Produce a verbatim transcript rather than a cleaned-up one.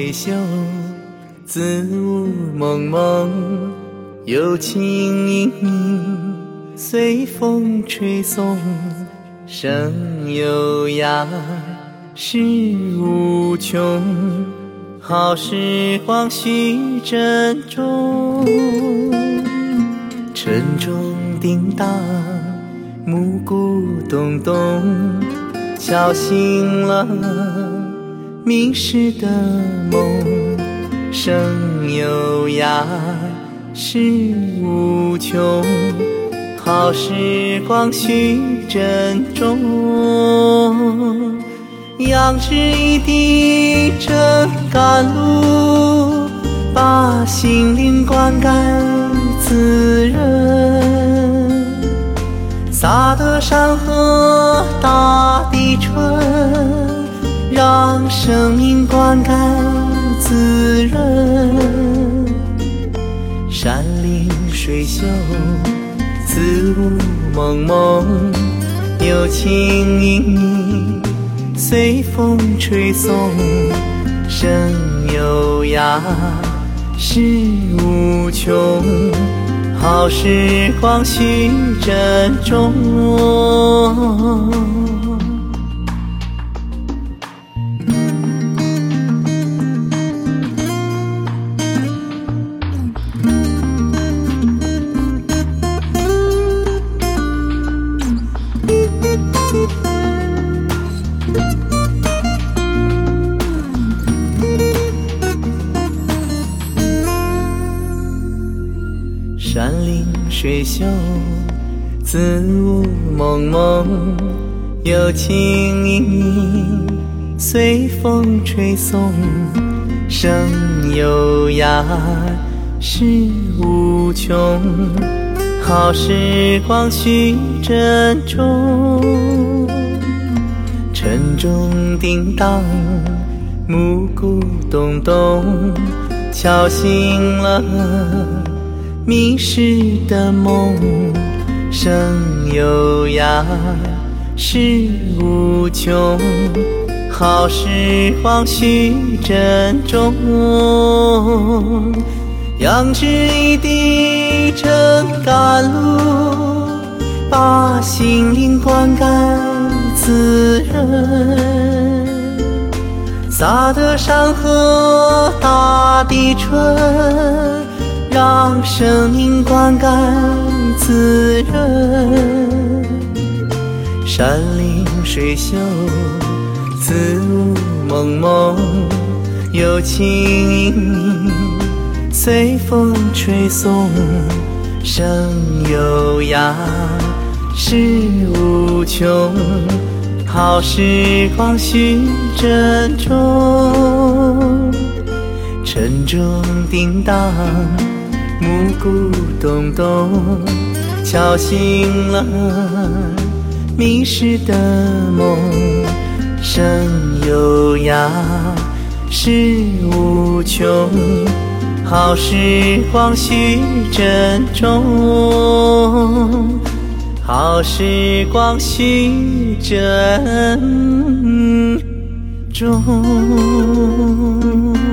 水袖，自舞蒙蒙，有情盈盈，随风吹送，声悠扬，事无穷。好时光须珍重，晨钟叮当，暮鼓咚咚，敲醒了迷失的梦。声悠扬，事无穷，好时光须珍重。羊脂一滴成甘露，把心灵灌溉滋润。洒得山河大地春，让生命灌溉滋润。山林水秀，自舞蒙蒙，有情盈盈，随风吹送，声悠扬，事无穷。好时光须珍重。山林水秀，自舞蒙蒙，有情盈盈，随风吹送，声悠扬，事无穷。好时光须珍重，晨钟叮当，暮鼓咚咚，敲醒了迷失的梦。声悠扬，事无穷，好时光须珍重。羊脂一滴成甘露，把心灵灌溉滋润。洒得山河大地春，让生命灌溉滋润。山林水秀，自舞蒙蒙，有情盈盈，随风吹送，声悠扬，事无穷。好时光须珍重，晨钟叮当，暮鼓咚咚，敲醒了迷失的梦。声悠扬，事无穷，好时光须珍重。好时光须珍重。